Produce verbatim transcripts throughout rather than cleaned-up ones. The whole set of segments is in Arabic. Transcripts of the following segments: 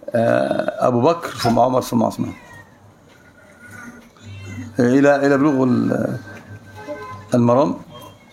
أبو بكر ثم عمر ثم عثمان إلى إلى بلوغ المرام.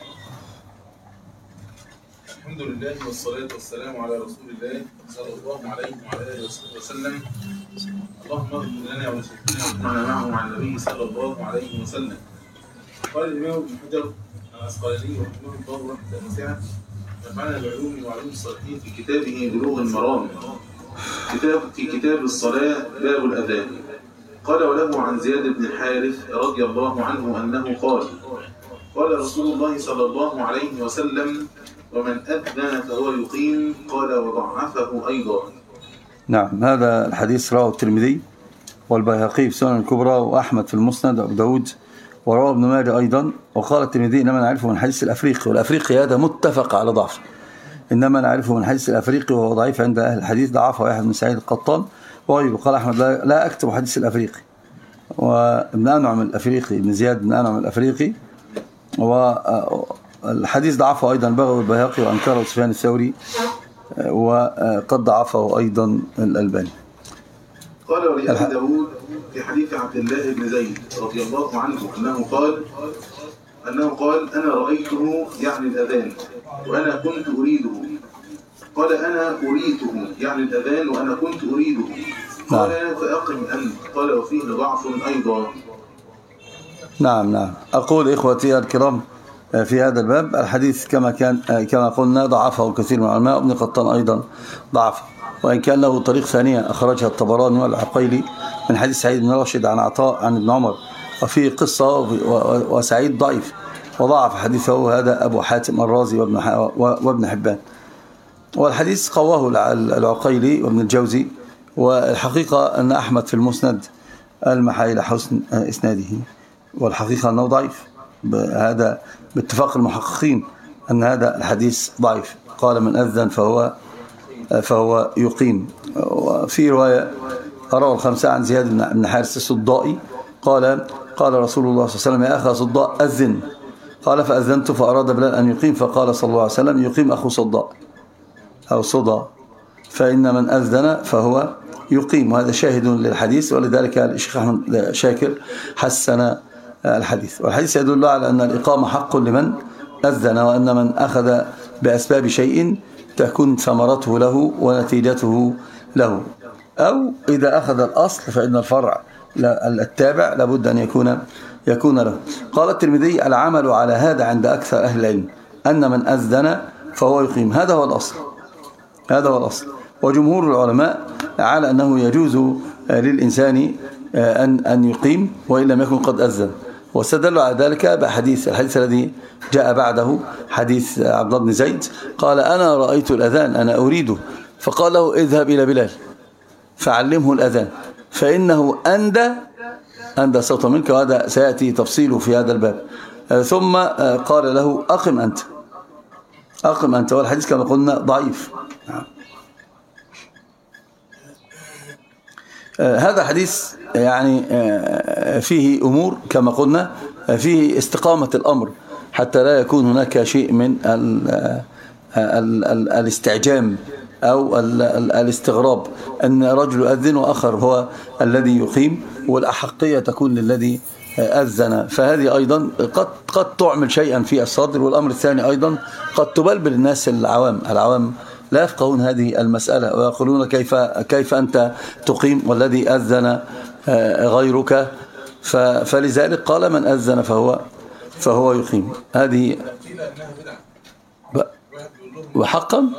الحمد لله والصلاة والسلام على رسول الله صلى الله عليه وعلى آله وسلم. اللهم اغفر لنا وشيخنا ومن معه مع النبي صلى الله عليه وسلم. قال الإمام ابن حجر العسقلاني رحمه الله رحمة واسعة: نفعنا بعلوم وعلوم الصالحين في كتابه بلوغ المرام، كتاب في كتاب الصلاة باب الأذان. قال: وله عن زياد بن الحارث رضي الله عنه أنه قال: قال رسول الله صلى الله عليه وسلم: ومن أذن فهو يقيم. قال: وضعفه أيضا. نعم، هذا الحديث رواه الترمذي والبيهقي في سنن الكبرى وأحمد في المسند وأبو داود ورواه ابن ماجه أيضا. وقال الترمذي: إنما نعرفه من حديث الأفريقي، والأفريقي هذا متفق على ضعفه، إنما نعرفه من حديث الأفريقي وهو ضعيف عند أهل الحديث، ضعفه واحد من سعيد القطان وغيره. قال أحمد: لا, لا أكتب حديث الأفريقي. وابن أنعم الأفريقي، ابن زياد بن أنعم الأفريقي، والحديث ضعفه أيضا البغوي والبيهقي وأنكره سفيان الثوري، وقد ضعفه أيضا الألباني. قال: ولأبي داود في حديث عبد الله بن زيد رضي الله عنه أنه قال أنه قال: أنا رأيته يعني الأذان وأنا كنت أريده. قال: أنا أريته يعني الأذان وأنا كنت أريده. قال: فأقم أنت. قال: وفيه ضعف أيضا. نعم نعم أقول إخوتي الكرام في هذا الباب الحديث كما كان كما قلنا ضعفه كثير من العلماء، ابن قطان أيضا ضعفه، وإن كان له طريق ثانية أخرجها الطبراني والعقيلي من حديث سعيد بن راشد عن عطاء عن ابن عمر، وفيه قصة وسعيد ضعيف وضعف حديثه هذا أبو حاتم الرازي وابن حبان. والحديث قواه العقيلي وابن الجوزي، والحقيقة أن أحمد في المسند المحا إلى حسن إسناده، والحقيقة أنه ضعيف، هذا باتفاق المحققين أن هذا الحديث ضعيف. قال: من أذن فهو فهو يقيم. وفي رواية رواه الخمسة عن زياد بن حارث الصدائي قال: قال رسول الله صلى الله عليه وسلم: يا أخا صداء أذن. قال: فأذنت فأراد بلال أن يقيم، فقال صلى الله عليه وسلم: يقيم أخو صداء أو صدى، فإن من أذن فهو يقيم. وهذا شاهد للحديث، ولذلك الشيخ أحمد شاكر حسن الحديث. والحديث يدل على أن الإقامة حق لمن أذن، وأن من أخذ بأسباب شيء تكون ثمرته له ونتيجته له، أو إذا أخذ الأصل فإن الفرع التابع لابد أن يكون يكون له. قال الترمذي: العمل على هذا عند أكثر أهل العلم أن من أذن فهو يقيم، هذا هو الأصل، هذا هو الأصل. وجمهور العلماء على أنه يجوز للإنسان أن أن يقيم وإن لم يكن قد أذن، واستدلوا على ذلك بحديث الحديث الذي جاء بعده، حديث عبد الله بن زيد قال: أنا رأيت الأذان أنا أريده، فقال له: اذهب إلى بلال فعلمه الأذان فإنه أندى أندى صوتا منك، وهذا سيأتي تفصيله في هذا الباب. ثم قال له: أقم أنت أقم أنت والحديث كما قلنا ضعيف. هذا حديث يعني فيه أمور كما قلنا، فيه استقامة الأمر حتى لا يكون هناك شيء من ال ال ال الاستعجام أو ال ال الاستغراب، أن رجل يؤذن وآخر هو الذي يقيم، والأحقية تكون للذي أذن. فهذه أيضا قد قد تعمل شيئا في الصدر. والأمر الثاني أيضا قد تبلبل الناس العوام العوام لا يفقهون هذه المسألة، ويقولون كيف كيف أنت تقيم والذي أذن غيرك. فلذلك قال: من أذن فهو فهو يقيم. هذه وحقا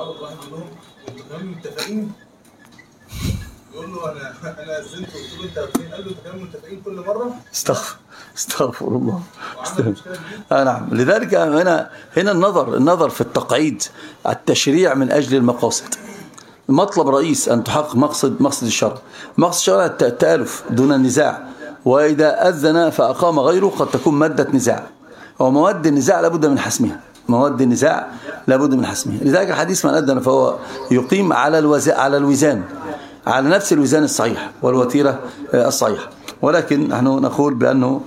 يقول له: انا انا اذنت وقلت له: انت فين؟ قال له: كانوا متفقين كل مره. استغفر استغفر الله. آه نعم. لذلك هنا هنا النظر النظر في التقعيد، التشريع من أجل المقاصد. مطلب رئيس أن تحقق مقصد مقصد الشرع. مقصد الشرع التآلف دون النزاع، وإذا أذن فأقام غيره قد تكون مادة نزاع، ومواد النزاع لابد من حسمها مواد النزاع لابد من حسمها. لذلك الحديث: من أذن فهو يقيم على الوزان على الوزان على نفس الوزان الصحيح والوتيرة الصحيحة. ولكن نحن نقول بأنه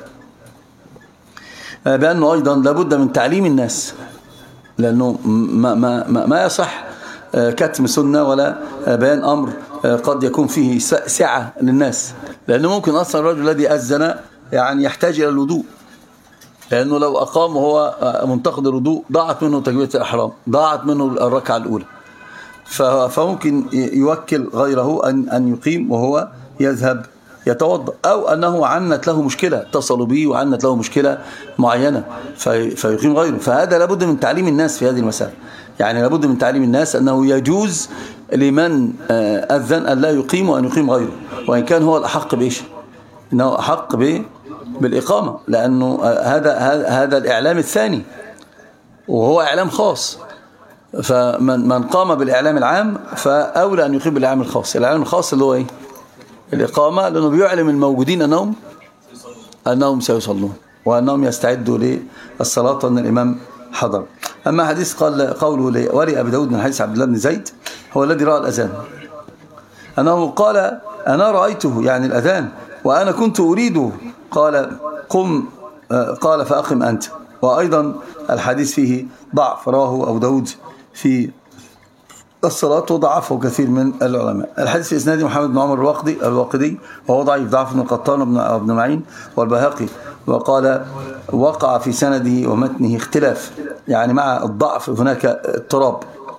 بأنه أيضا لابد من تعليم الناس، لأنه ما, ما, ما يصح كتم سنة ولا بيان أمر قد يكون فيه سعة للناس، لأنه ممكن أصلا الرجل الذي أذن يعني يحتاج إلى الوضوء، لأنه لو أقام وهو منتقد الوضوء ضاعت منه تكبيرة الإحرام، ضاعت منه الركعة الأولى، فممكن يوكل غيره أن أن يقيم وهو يذهب يتوضأ، أو أنه عنت له مشكلة، اتصلوا به وعنت له مشكلة معينة فيقيم غيره. فهذا لابد من تعليم الناس في هذه المسألة، يعني لابد من تعليم الناس أنه يجوز لمن أذن أن لا يقيم وأن يقيم غيره، وإن كان هو الأحق بإيش؟ إنه أحق بالإقامة، لأنه هذا هذا الإعلام الثاني وهو إعلام خاص، فمن من قام بالإعلام العام فأولى أن يقيم بالإعلام الخاص. الإعلام الخاص اللي هو إيه؟ الإقامة، لأنه بيعلم الموجودين أنهم أنهم سيصلون وأنهم يستعدوا للصلاة وأن الإمام حضر. أما حديث قال قوله ولي أبي داود من حديث عبد الله بن زيد هو الذي رأى الأذان، أنه قال أنا رأيته يعني الأذان وأنا كنت أريده، قال قم، قال فأقم أنت. وأيضا الحديث فيه ضعف، رواه أبو داود في الصلاة وضعفه كثير من العلماء. الحديث في إسناد محمد بن عمر الواقدي الواقدي وهو ضعيف، ضعف ابن القطان وابن معين والبيهقي، وقال وقع في سنده ومتنه اختلاف، يعني مع الضعف هناك اضطراب.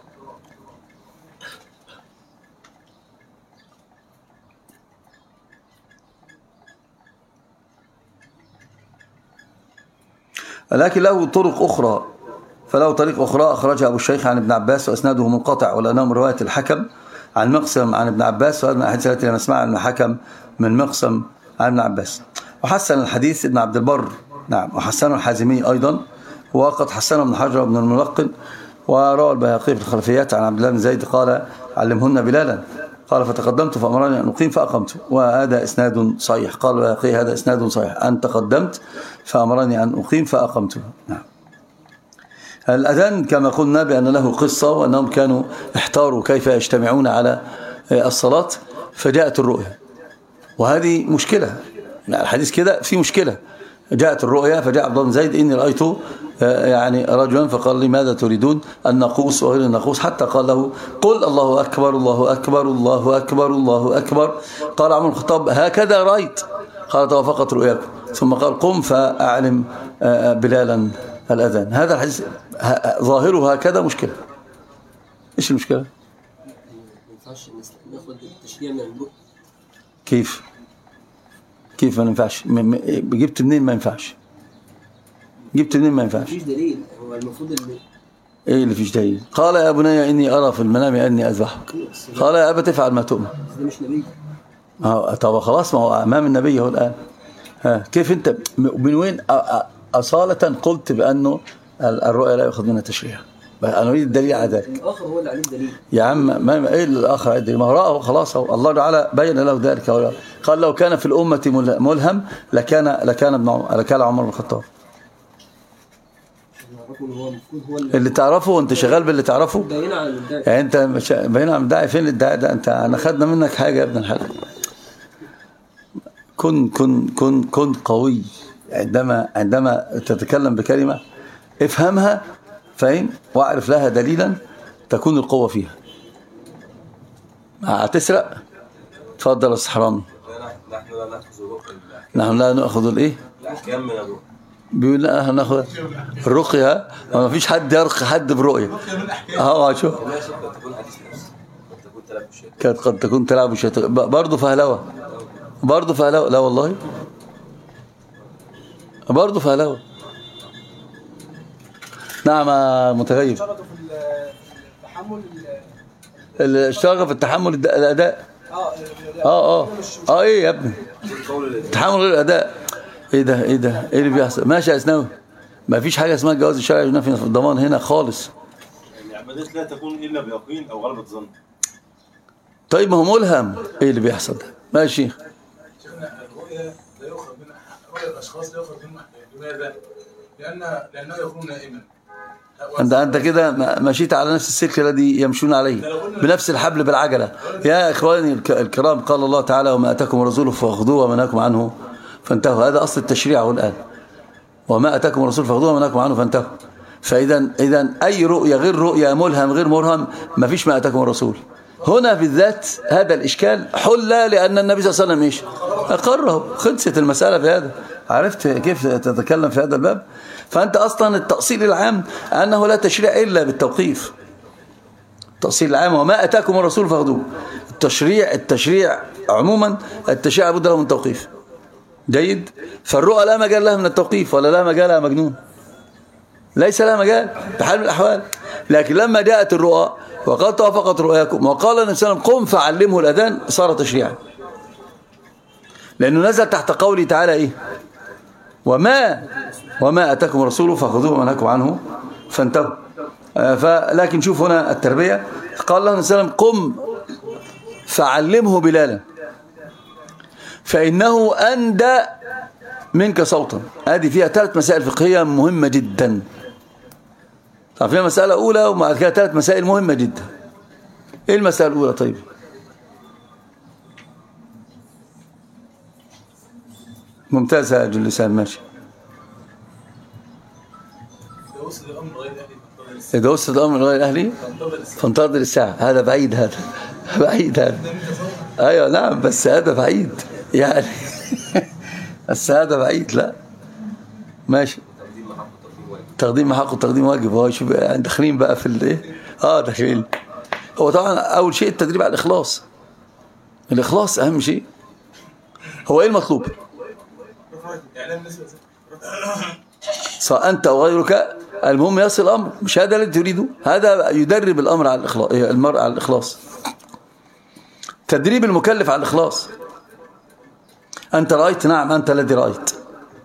لكن له طرق أخرى، فله طريق أخرى أخرجها أبو الشيخ عن ابن عباس وأسناده منقطع، ولأنه من رواية الحكم عن مقسم عن ابن عباس، وهذا من الأحاديث التي لم نسمعها عن الحكم من مقسم عن ابن عباس. وحسن الحديث ابن عبد البر، نعم، وحسنه الحازمي أيضا، وقد حسنه ابن حجر وابن الملقن. وروى البيهقي في الخلفيات عن عبد الله بن زيد قال علمهن بلالا، قال فتقدمت فأمرني أن أقيم فأقمت، وهذا إسناد صحيح. قال البيهقي هذا إسناد صحيح، أن تقدمت فأمرني أن أقيم فأقمت. نعم. الأذان كما قلنا بأن له قصة، وأنهم كانوا احتاروا كيف يجتمعون على الصلاة، فجاءت الرؤيا، وهذه مشكلة. الحديث كده في مشكلة. جاءت الرؤيا فجاء عبد الله بن زيد إني رأيت يعني رجلا فقال لي ماذا تريدون؟ الناقوس وغير الناقوس، حتى قال له قل الله أكبر الله أكبر الله أكبر الله أكبر. قال عمر الخطاب هكذا رأيت؟ قال توافقت رؤياكم. ثم قال قم فأعلم بلالا الأذان. هذا الحديث ظاهره هكذا مشكلة. إيش المشكلة؟ ما ينفعش ناخد التشريع من البق. كيف؟ كيف ما ينفعش؟ جبت منين ما ينفعش؟ جبت منين ما ينفعش؟ مفيش دليل، هو المفروض اللي ايه اللي فيش دليل؟ قال يا بني اني ارى في المنام اني اذبحك. قال يا ابا تفعل ما تؤمر. ده مش نبي. اه طب خلاص، ما هو امام النبي هو الان. ها كيف انت من وين اصاله قلت بانه الرؤيا لا يؤخذ منها تشريع؟ انا اريد الدليل على ذلك. الاخر هو اللي عليه الدليل يا عم. ما ايه الاخر الدليل؟ ما هو راه خلاص، هو الله تعالى بين له ذلك. قال لو كان في الامه ملهم لكان لكان ابن لكان عمر بن الخطاب. اللي تعرفه وانت شغال باللي تعرفه باين على المدعي، يعني انت باين على المدعي. فين الادعاء ده؟ انت انا خدنا منك حاجه يا ابن الحلال. كن كن كن كن قوي عندما عندما تتكلم بكلمه افهمها، فاهم، واعرف لها دليلا تكون القوه فيها. هتسرق؟ اتفضل يا حرامي. نحن لا ناخذ الايه؟ الاحكام من الرؤيا. بيقول لا هناخد الرقيه، ما فيش حد يرقي حد برؤيه. اه شوف، كانت قد تكون تلعب الشيطان برضه فهلوه، برضه فهلوه. لا والله برضه فهلوه. نعم متغير. اشتغل في التحمل الاداء. اه اه اه ايه يا ابني؟ تحمل غير الاداء. ايه ده ايه ده ايه اللي بيحصل؟ ماشي يا اسناوي، ما فيش حاجه اسمها الجواز الشرعي ينافي في الضمان هنا خالص. العبادات لا تكون الا بيقين او غلبة ظن. طيب ما هو ملهم. ايه اللي بيحصل ده؟ ماشي. الرؤيا لا يؤخذ منها رؤيا الاشخاص لا يؤخذ منها. لماذا؟ لان لانه يكون نائما. انت انت كده مشيت على نفس السلك الذي يمشون عليه، بنفس الحبل بالعجله. يا اخواني الكرام، قال الله تعالى وما اتاكم الرسول فخذوه وما نهاكم عنه فانتهوا. هذا اصل التشريع هو الان. وما اتاكم الرسول فخذوه وما نهاكم عنه فانتهوا. فاذا اذا اي رؤيه غير رؤيه، ملهم غير مرهم، ما فيش ما اتاكم الرسول. هنا بالذات هذا الإشكال حل لأن النبي صلى الله عليه وسلم إيش أقره، خلصت المسألة في هذا. عرفت كيف تتكلم في هذا الباب؟ فأنت أصلا التأصيل العام أنه لا تشريع إلا بالتوقيف. التأصيل العام وما أتاكم الرسول فاخذوه. التشريع التشريع عموما التشريع بد له من توقيف. جيد. فالرؤى لا مجال لها من التوقيف ولا لا مجال لها مجنون، ليس لها مجال بحال من الأحوال. لكن لما جاءت الرؤى وقد توافقت رؤياكم وقال النبي صلى الله عليه وسلم قم فعلمه الأذان صار تشريعا، لأنه نزل تحت قوله تعالى إيه وما وما أتاكم الرسول فخذوه وما نهاكم عنه فانتهوا. فلكن شوف هنا التربية، قال له النبي صلى الله عليه وسلم قم فعلمه بلالا فإنه أندى منك صوتا. هذه فيها ثلاث مسائل فقهية مهمة جدا. طيب فيها مسألة أولى ومع كده ثلاث مسائل مهمة جدا. إيه المسألة الأولى؟ طيب ممتاز يا جلسان ماشي. إذا وصل الأمر غير أهلي فانتظر الساعة. هذا بعيد، هذا بعيد هذا. أيوة نعم بس هذا بعيد يعني بس هذا بعيد. لا ماشي. تقديم حق وتقديم واجب. هو شوف يعني داخلين بقى في الايه اه داخلين. هو طبعا اول شيء التدريب على الاخلاص. الاخلاص اهم شيء. هو ايه المطلوب؟ سواء انت او غيرك المهم يصل الامر. مش هذا اللي تريده. هذا يدرب الامر على الاخلاص، المرء على الاخلاص. تدريب المكلف على الاخلاص. انت رايت، نعم انت الذي رايت.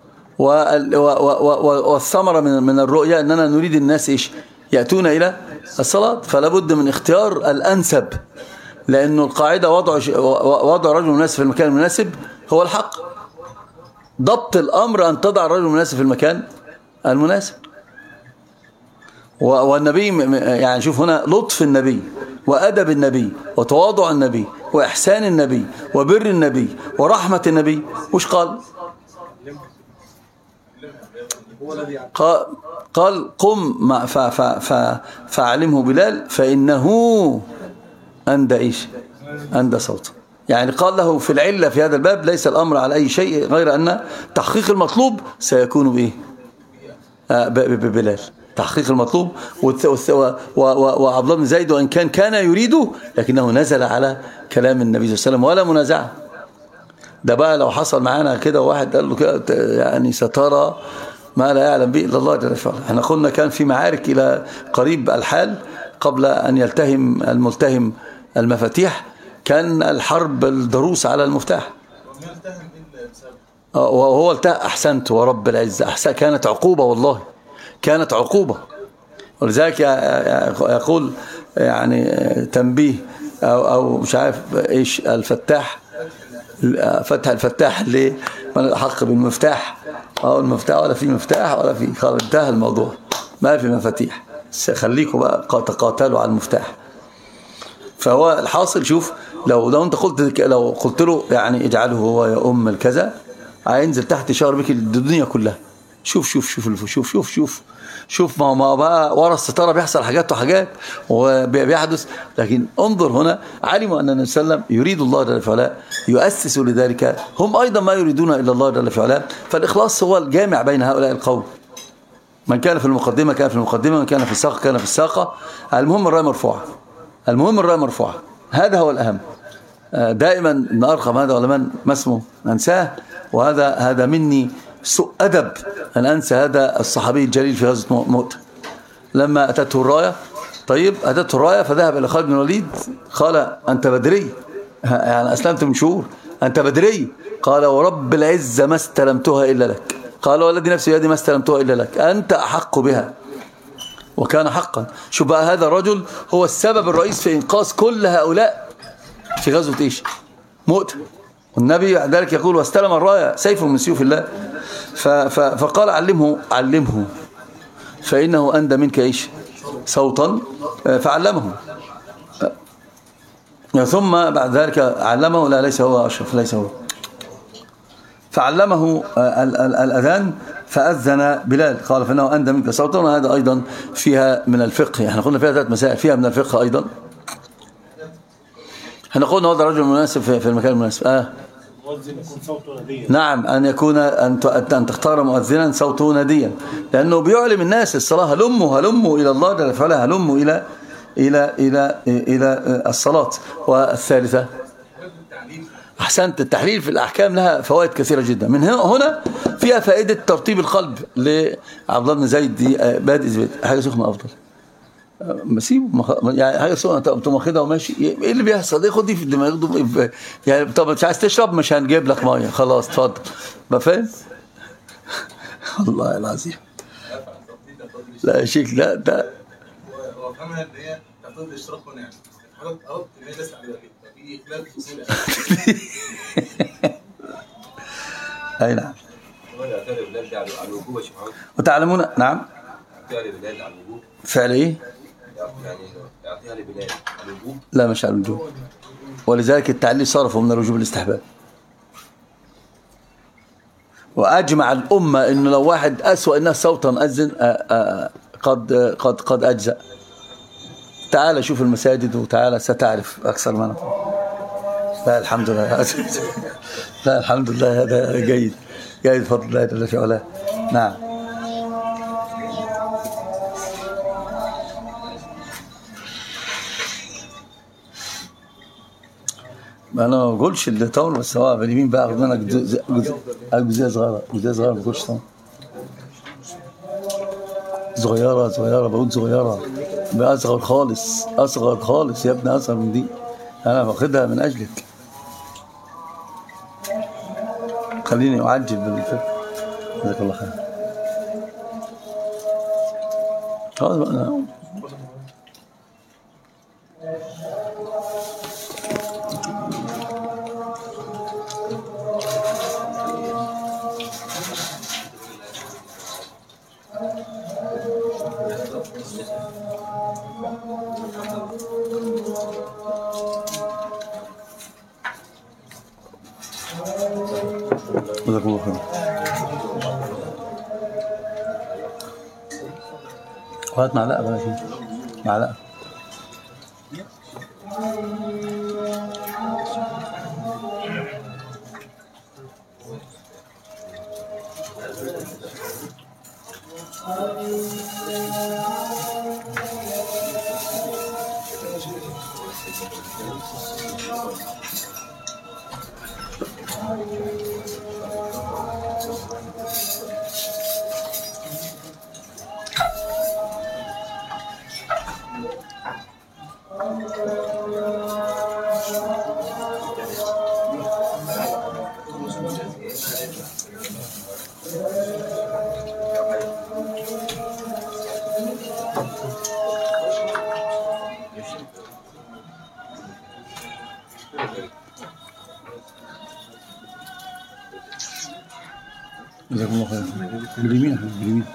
والثمرة من من الرؤيا أننا نريد الناس إيش يأتون إلى الصلاة، فلا بد من اختيار الأنسب، لأنه القاعدة وضع وضع رجل مناسب في المكان المناسب هو الحق. ضبط الأمر أن تضع الرجل المناسب في المكان المناسب. والنبي يعني شوف هنا لطف النبي وأدب النبي وتواضع النبي وإحسان النبي وبر النبي ورحمة النبي. وش قال؟ قال, قال قم فاعلمه بلال فإنه أندى إيش أندى صوته. يعني قال له في العلة في هذا الباب ليس الأمر على أي شيء غير أن تحقيق المطلوب سيكون بإيه ببلال. تحقيق المطلوب. وعبد الله بن زيد وإن كان كان يريده لكنه نزل على كلام النبي صلى الله عليه وسلم ولا منازعة. ده بقى لو حصل معانا كده واحد قال له كده يعني سترى ما لا يعلم به إلا الله جل وعلا. احنا قلنا كان في معارك إلى قريب الحال قبل أن يلتهم الملتهم المفاتيح، كان الحرب الضروس على المفتاح وهو التهم. أحسنت ورب العزة أحسن. كانت عقوبة والله، كانت عقوبة. ولذلك يقول يعني تنبيه أو, أو مش عارف إيش الفتاح فتح الفتاح اللي من الحق بالمفتاح أو المفتاح ولا في مفتاح ولا في خلاص انتهى الموضوع، ما في مفاتيح. خليكم بقى تقاتلوا على المفتاح. فهو الحاصل شوف لو لو انت قلت لو قلت له يعني اجعله هو يا ام الكذا هينزل تحت شهر بك الدنيا كلها. شوف شوف شوف شوف شوف شوف شوف ما ما بقى ورا الستاره بيحصل حاجات وحاجات وبيحدث. لكن انظر هنا علموا ان النبي صلى الله عليه وسلم يريد الله جل في علاه يؤسس لذلك، هم ايضا ما يريدون الا الله جل في علاه. فالاخلاص هو الجامع بين هؤلاء القوم. من كان في المقدمه كان في المقدمه، من كان في الساقه كان في الساقه. المهم الرايه مرفوعه، المهم الرايه مرفوعه. هذا هو الاهم. دائما ابن ارقم هذا ولا من ما اسمه ننساه، وهذا هذا مني سوء أدب أن أنسى هذا الصحابي الجليل في غزوة مؤتة لما أتته الراية. طيب أتته الراية فذهب إلى خالد بن الوليد قال أنت بدري، يعني أسلمت من شهور، أنت بدري. قال ورب العزة ما استلمتها إلا لك. قال والذي نفسي بيدي ما استلمتها إلا لك، أنت أحق بها. وكان حقا. شو بقى هذا الرجل هو السبب الرئيس في إنقاذ كل هؤلاء في غزوة إيش مؤتة. والنبي ذلك يقول واستلم الراية سيف من سيوف الله. فقال علمه علمه فإنه أندى منك إيش صوتا فعلمه. ثم بعد ذلك علمه لا ليس هو أشرف ليس هو فعلمه الأذان فأذن بلال. قال فإنه أندى منك صوتا. وهذا أيضا فيها من الفقه. احنا قلنا فيها ثلاث مسائل. فيها من الفقه أيضا هنقول هذا الرجل المناسب في المكان المناسب. اه المؤذن يكون صوته نديا. نعم، أن يكون أن أن تختار مؤذنا صوته نديا، لأنه بيعلم الناس الصلاة. هلموا هلموا إلى الله جل وعلا، هلموا إلى إلى إلى إلى الصلاة. والثالثة أحسنت، التحليل في الأحكام لها فوائد كثيرة جدا. من هنا فيها فائدة ترتيب القلب لعبد الله بن زيد. دي بادئ زيد حاجة سخنة أفضل، بسيبه يعني حاجه سخنه تقوم واخدها وماشي. ايه اللي بيحصل؟ ايه خد دي في الدماغ يعني. طب مش عايز تشرب مش هنجيب لك ميه، خلاص اتفضل. ما فاهم؟ والله العظيم لا شيك. لا ده هو فهمها ان هي تقتضي الاشتراك ونعم. حضرتك اردت ان هي لسه عليها كده، ففي خلاف اصولي. اي نعم. وتعلمون. نعم. فعل ايه؟ يعني يعطيها لبلاد على الوجوب؟ لا مش على الوجوب، ولذلك التعليل صرفه من الوجوب الاستحباب. واجمع الامه انه لو واحد اسوأ الناس صوتا اذن قد قد قد اجزأ. تعال شوف المساجد وتعال ستعرف اكثر منه. لا الحمد لله. لا الحمد لله، هذا جيد جيد بفضل الله جل في علاه. نعم. ما انا ما بقولش اللي طول، بس هو باليمين بقى اخد منك جزئيه صغيره جزئيه صغيره. ما بقولش طول صغيره صغيره، بقول صغيره باصغر خالص، اصغر خالص يا ابني، اصغر من دي. انا باخدها من اجلك، خليني اعجل بالفكر. جزاك الله خير. خلاص بقى. جزاكم الله خير. هات معلقه بقى شيء، معلقه. جزاكم الله خير. باليمين يا حبيبي، باليمين.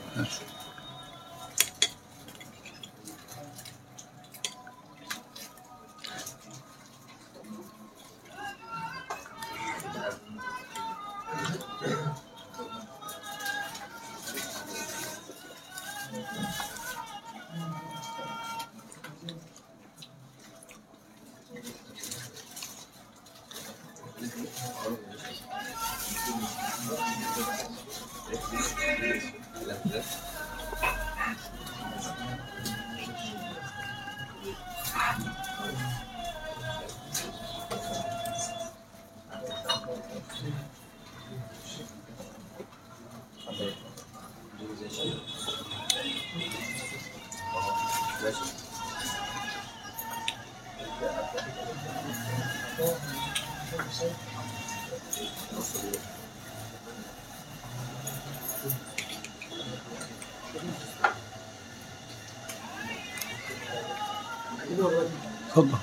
تفضل.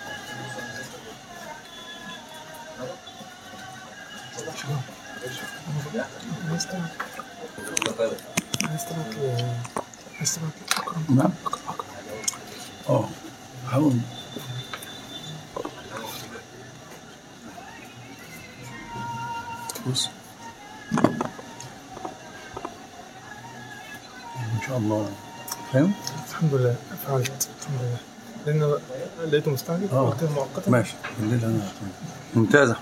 نعم. اه حاول. بص ان شاء الله. فاهم؟ الحمد لله فعلت. الحمد لله. لأن لقيته مستعجل قلت مؤقتا. ماشي بالليل أنا ممتازة.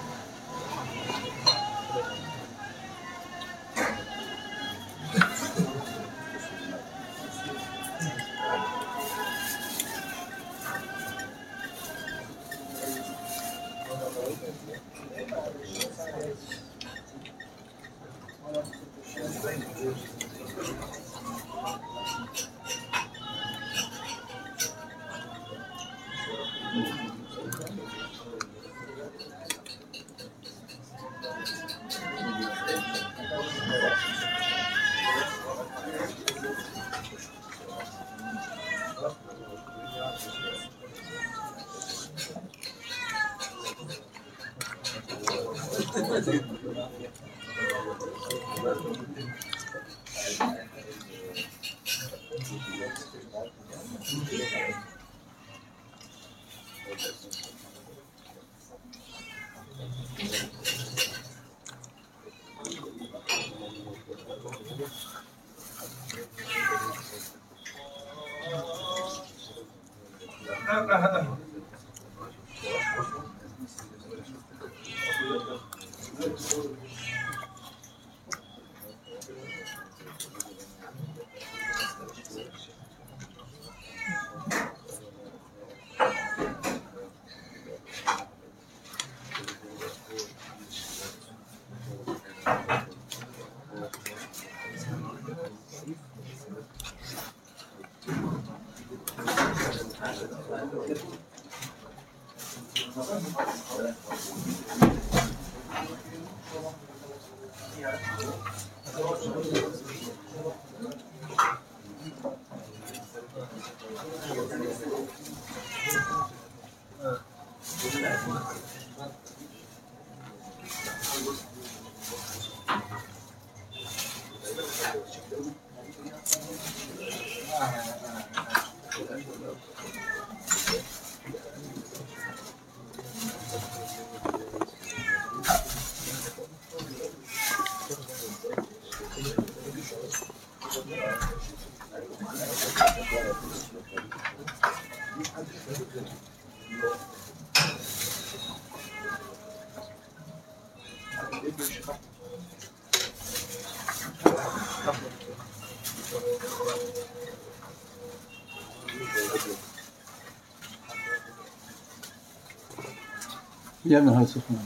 يا ابن هاي سخنة.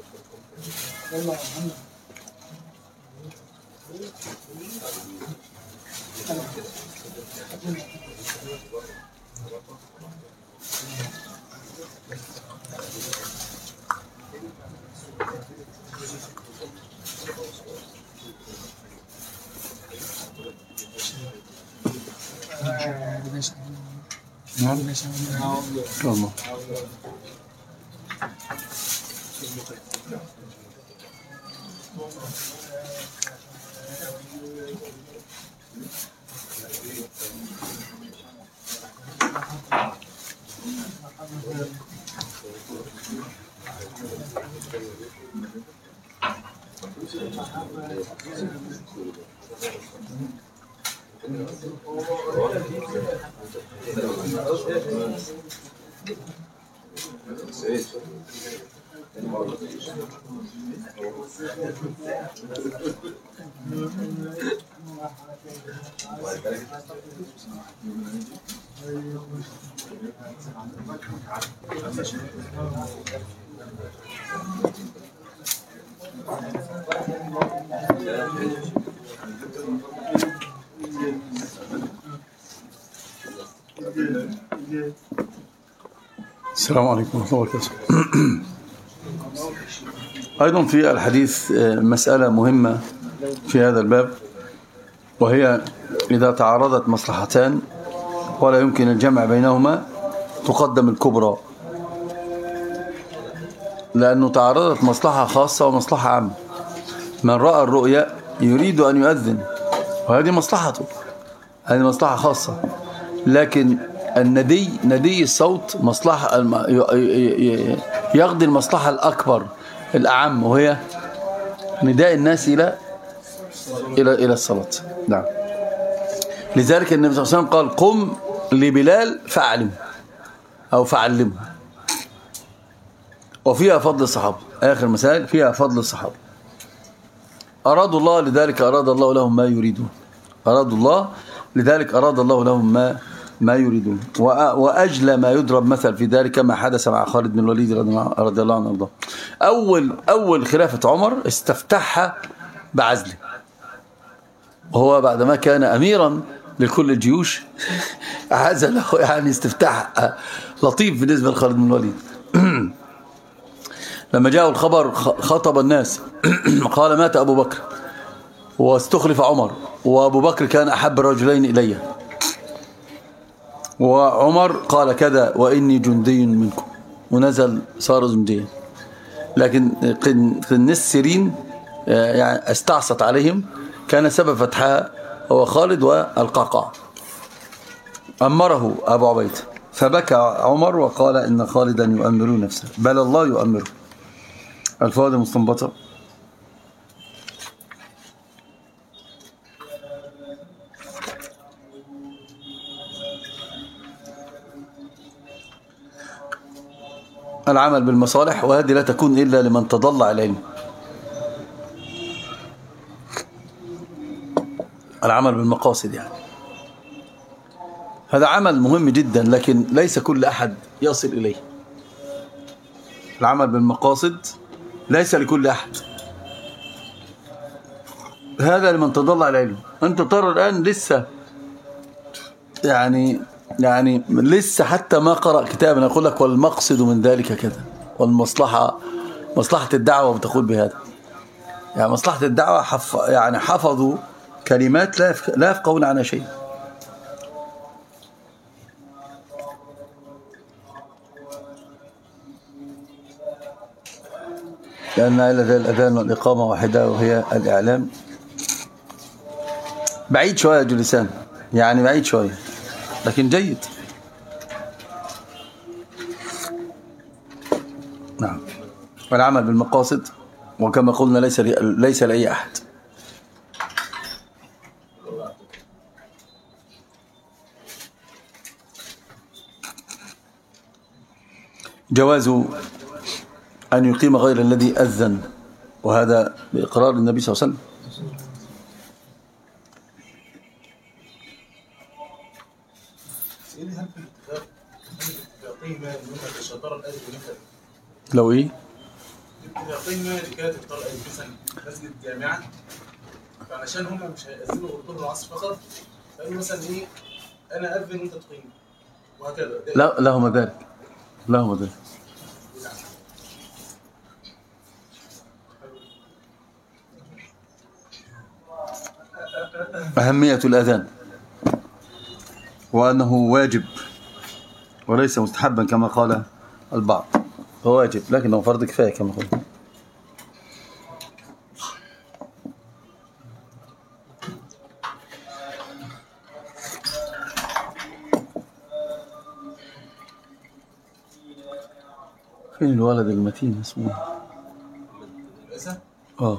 نعم الله. السلام عليكم ورحمة الله وبركاته. أيضا في الحديث مسألة مهمة في هذا الباب، وهي إذا تعارضت مصلحتان ولا يمكن الجمع بينهما تقدم الكبرى، لأنه تعارضت مصلحة خاصة ومصلحة عامة. من رأى الرؤيا يريد أن يؤذن وهذه مصلحته، هذه مصلحة خاصة، لكن الندي ندي الصوت مصلحة يقضي المصلحة الأكبر الأعم، وهي نداء الناس إلى إلى إلى الصلاة. نعم. لذلك النبي صلى الله عليه وسلم قال: قم لبلال فأعلم. أو فعلمه. وفيها فضل الصحابة. آخر مسائل فيها فضل الصحابة. أرادوا الله لذلك أراد الله لهم ما يريدون. أرادوا الله لذلك أراد الله لهم ما ما يريدون. وأجل ما يضرب مثل في ذلك ما حدث مع خالد بن الوليد رضي الله عنه وارضاه. أول أول خلافة عمر استفتحها بعزله، وهو بعدما كان أميرا لكل الجيوش عزله، يعني استفتاح لطيف بالنسبة لخالد بن الوليد. لما جاءوا الخبر خطب الناس قال مات أبو بكر واستخلف عمر، وأبو بكر كان أحب الرجلين إلي، وعمر قال كذا وإني جندي منكم، ونزل صار جنديا. لكن قنيس سيرين يعني استعصت عليهم، كان سبب فتحها هو خالد والقعقاع. أمره أبو عبيد فبكى عمر وقال إن خالدا يؤمر نفسه بل الله يؤمره. الفوائد المستنبطة: العمل بالمصالح، وهذه لا تكون إلا لمن تضلع العلم. العمل بالمقاصد يعني هذا عمل مهم جدا، لكن ليس كل أحد يصل إليه. العمل بالمقاصد ليس لكل أحد، هذا لمن تضلع العلم. أنت ترى الآن لسه يعني يعني لسه حتى ما قرأ كتابا يقول لك والمقصد من ذلك كذا، والمصلحة مصلحة الدعوة بتقول بهذا. يعني مصلحة الدعوة حف يعني حفظوا كلمات لا لا يفقهون عنها شيء. لأن إلى ذلك الأذان والإقامة واحدة وهي الإعلام. بعيد شوية يا جلسان، يعني بعيد شوية لكن جيد. نعم. والعمل بالمقاصد وكما قلنا ليس ليس لأي أحد. جواز أن يقيم غير الذي أذن، وهذا بإقرار النبي صلى الله عليه وسلم. لو ايه الاتفاقين ما كانت الطرق مثلا مسجد جامعه، فعشان هم مش هيأذنوا الظهر والعصر فقط، فقالوا مثلا ايه انا اذن وانت تقيم وهكذا. لا لهم ذلك لهم ذلك أهمية الأذان وأنه واجب وليس مستحبا كما قال البعض. هو واجب لكنه فرض كفاية كما قلنا. فين الولد المتين اسمه؟ اه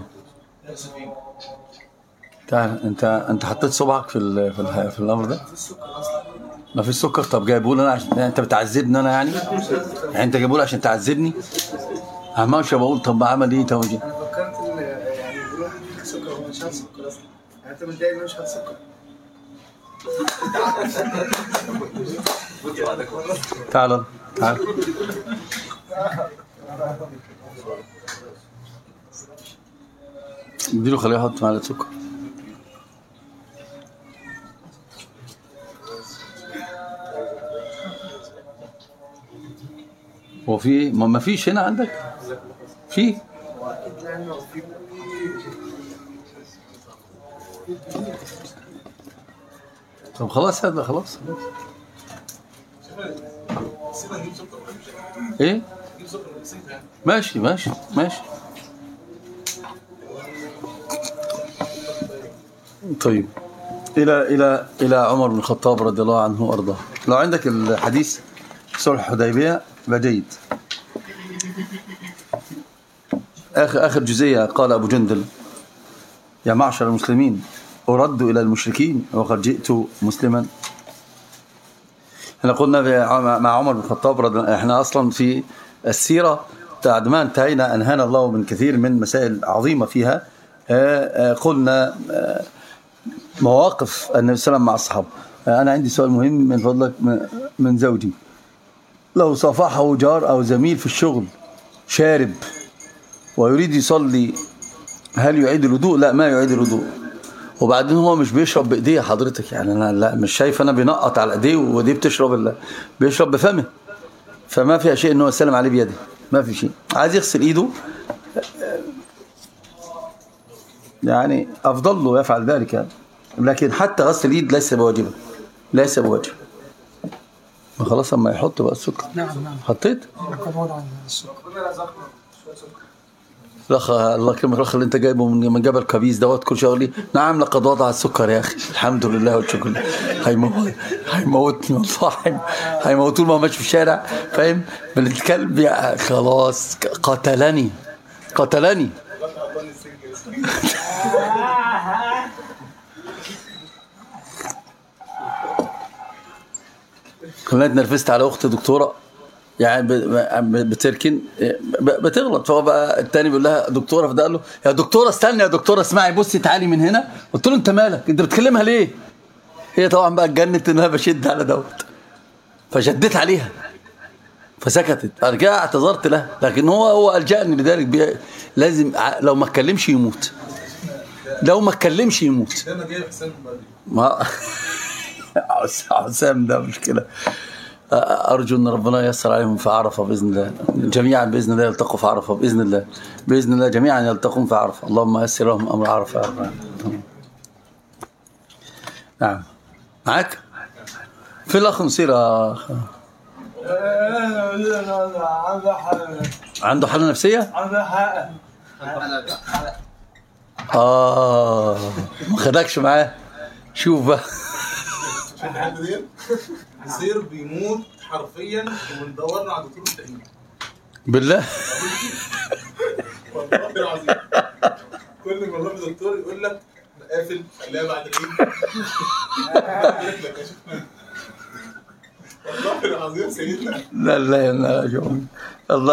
تعال انت انت حطيت صبعك في ال في, ال في الامر ده. ما فيش سكر. طب جايبه لي انا عشان انت بتعذبني انا يعني؟ يعني انت جايبه لي عشان تعذبني؟ اما مش بقول طب عمل ايه توجي؟ انا فكرت ان يعني بيقولوا هديك سكر هو مش هات سكر اصلا، يعني انت متضايق مش هات سكر. تعال تعال اديله خليه يحط معلقه سكر. هو في ما فيش هنا عندك؟ في طب خلاص هذا خلاص. ايه ماشي ماشي ماشي طيب. الى الى الى عمر بن الخطاب رضي الله عنه وارضاه. لو عندك الحديث صلح الحديبيه بجيد. اخر اخر جزئيه قال ابو جندل: يا معشر المسلمين أرد إلى المشركين وقد جئت مسلما. احنا قلنا مع عمر بن الخطاب، احنا اصلا في السيرة بعد ما انتهينا أنهانا الله من كثير من مسائل عظيمة فيها، قلنا مواقف النبي صلى الله عليه وسلم مع الصحابة. أنا عندي سؤال مهم من فضلك من زوجي، لو صافحه جار أو زميل في الشغل شارب ويريد يصلي، هل يعيد الوضوء؟ لا، ما يعيد الوضوء. وبعدين هو مش بيشرب بإيديه حضرتك، يعني أنا لا مش شايف أنا بينقط على إيديه ودي بتشرب، لا بيشرب بفمه، فما فيها شيء إنه يسلم عليه بيده، ما في شيء. عايز يغسل إيده يعني أفضل له يفعل ذلك، لكن حتى غسل الإيد ليس بواجبه، ليس بواجب. ما خلاص أما يحط بقى السكر. نعم نعم. حطيت؟ لقد وضع السكر. رخ الله يكرمك، رخ اللي انت جايبه من من جبل كبيس دوت كل شغلي. نعم لقد وضع السكر يا اخي، الحمد لله والشكر لله. هيموت هيموتني والله، هيموتوني ما ماشي في الشارع، فاهم؟ من الكلب يا خلاص قتلني قتلني. كلنا اتنرفزت على اخت دكتوره، يعني بتركن بتغلط، فهو بقى التاني بيقول لها دكتوره، فده قال له يا دكتوره استني يا دكتوره اسمعي بصي تعالي من هنا. قلت له انت مالك، انت بتكلمها ليه؟ هي طبعا بقى اتجنت ان انا بشد على دوت، فشديت عليها فسكتت. بعد كده اعتذرت لها، لكن هو هو الجأني لذلك. لازم لو ما اتكلمش يموت، لو ما اتكلمش يموت. انا جايب حسام بدري ما حسام ده مشكله. أرجو أن ربنا ييسر عليهم في عرفة بإذن الله، جميعا بإذن الله يلتقوا في عرفة بإذن الله، بإذن الله جميعا يلتقون في عرفة. اللهم يسر لهم أمر عرفة يا رب. نعم معك في الأخ نصير عنده حالة نفسية؟ عنده حق. آه ما خدكش معاه. شوف بقى نصير بيموت حرفيا وندورنا على دكتور التأمين بالله والله العظيم. كل ما نروح لدكتور يقول لك قافل خليها بعد العيد. والله العظيم سيدنا. لا لا لا الله